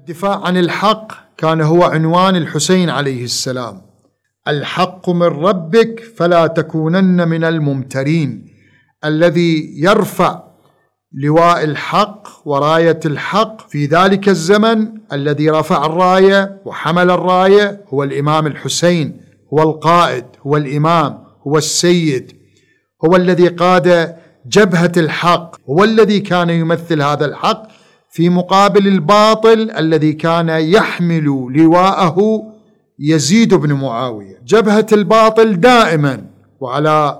الدفاع عن الحق كان هو عنوان الحسين عليه السلام. الحق من ربك فلا تكونن من الممترين. الذي يرفع لواء الحق وراية الحق في ذلك الزمن، الذي رفع الراية وحمل الراية، هو الإمام الحسين، هو القائد، هو الإمام، هو السيد، هو الذي قاد جبهة الحق، هو الذي كان يمثل هذا الحق في مقابل الباطل الذي كان يحمل لواءه يزيد بن معاوية. جبهة الباطل دائما وعلى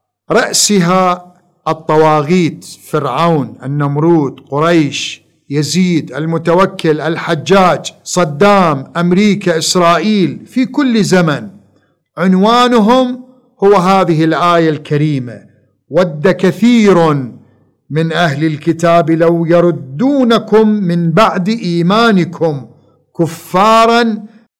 رأسها الطواغيت: فرعون، النمرود، قريش، يزيد، المتوكل، الحجاج، صدام، أمريكا، إسرائيل. في كل زمن عنوانهم هو هذه الآية الكريمة: ود كثير من أهل الكتاب لو يردونكم من بعد إيمانكم كفارا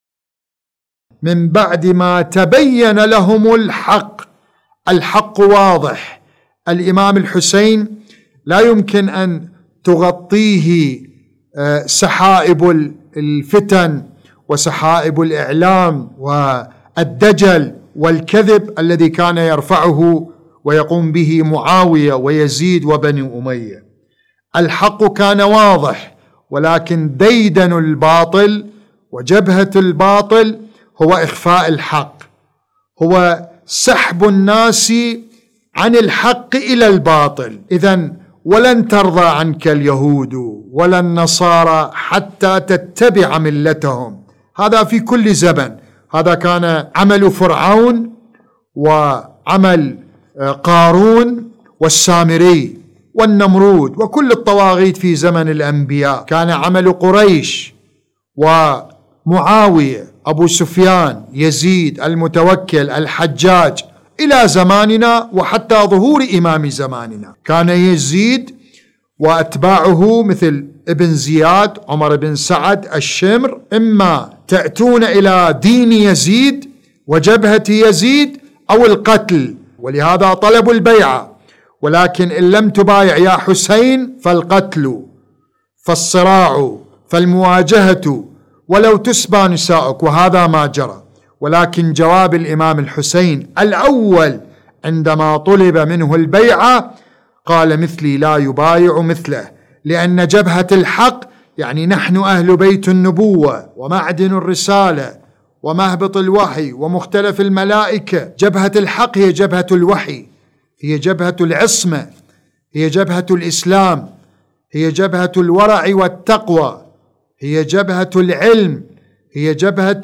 من بعد ما تبين لهم الحق. الحق واضح. الإمام الحسين لا يمكن أن تغطيه سحائب الفتن وسحائب الإعلام والدجل والكذب الذي كان يرفعه ويقوم به معاوية ويزيد وبني أمية. الحق كان واضح، ولكن ديدن الباطل وجبهة الباطل هو إخفاء الحق، هو سحب الناس عن الحق إلى الباطل. إذن ولن ترضى عنك اليهود ولا النصارى حتى تتبع ملتهم. هذا في كل زمن. هذا كان عمل فرعون وعمل قارون والسامري والنمرود وكل الطواغيت في زمن الأنبياء. كان عمل قريش ومعاوية، أبو سفيان، يزيد، المتوكل، الحجاج، إلى زماننا وحتى ظهور إمام زماننا. كان يزيد وأتباعه مثل ابن زياد، عمر بن سعد، الشمر: إما تأتون إلى دين يزيد وجبهة يزيد أو القتل. ولهذا طلبوا البيعة، ولكن إن لم تبايع يا حسين فالقتل، فالصراع، فالمواجهة، ولو تسبى نساؤك. وهذا ما جرى. ولكن جواب الإمام الحسين الأول عندما طلب منه البيعة قال: مثلي لا يبايع مثله. لأن جبهة الحق يعني نحن أهل بيت النبوة ومعدن الرسالة ومهبط الوحي ومختلف الملائكة. جبهة الحق هي جبهة الوحي، هي جبهة العصمة، هي جبهة الإسلام، هي جبهة الورع والتقوى، هي جبهة العلم، هي جبهة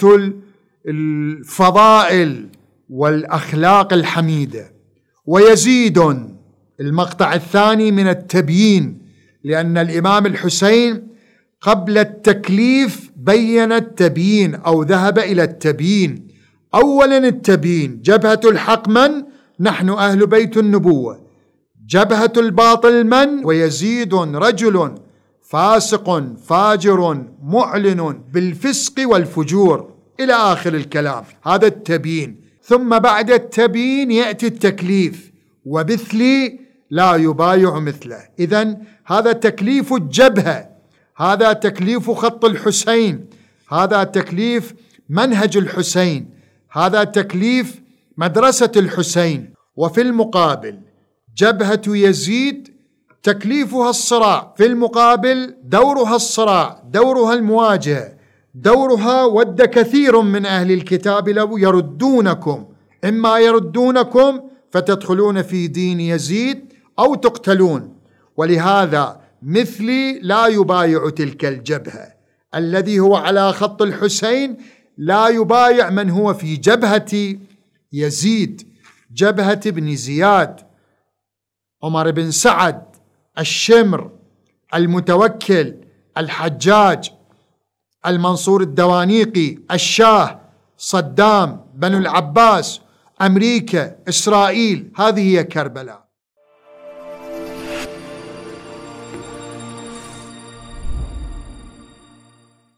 الفضائل والأخلاق الحميدة. ويزيد المقطع الثاني من التبيين، لأن الإمام الحسين قبل التكليف بين التبيين أو ذهب إلى التبيين. أولا التبيين: جبهة الحق من؟ نحن أهل بيت النبوة. جبهة الباطل من؟ ويزيد رجل فاسق فاجر معلن بالفسق والفجور، إلى آخر الكلام. هذا التبيين. ثم بعد التبيين يأتي التكليف: ومثلي لا يبايع مثله. إذن هذا تكليف الجبهة، هذا تكليف خط الحسين، هذا تكليف منهج الحسين، هذا تكليف مدرسة الحسين. وفي المقابل جبهة يزيد تكليفها الصراع، في المقابل دورها الصراع، دورها المواجهة، دورها ود كثير من أهل الكتاب لو يردونكم، إما يردونكم فتدخلون في دين يزيد أو تقتلون. ولهذا مثلي لا يبايع تلك الجبهة. الذي هو على خط الحسين لا يبايع من هو في جبهة يزيد، جبهة ابن زياد، عمر بن سعد، الشمر، المتوكل، الحجاج، المنصور الدوانيقي، الشاه، صدام، بنو العباس، أمريكا، إسرائيل. هذه هي كربلاء.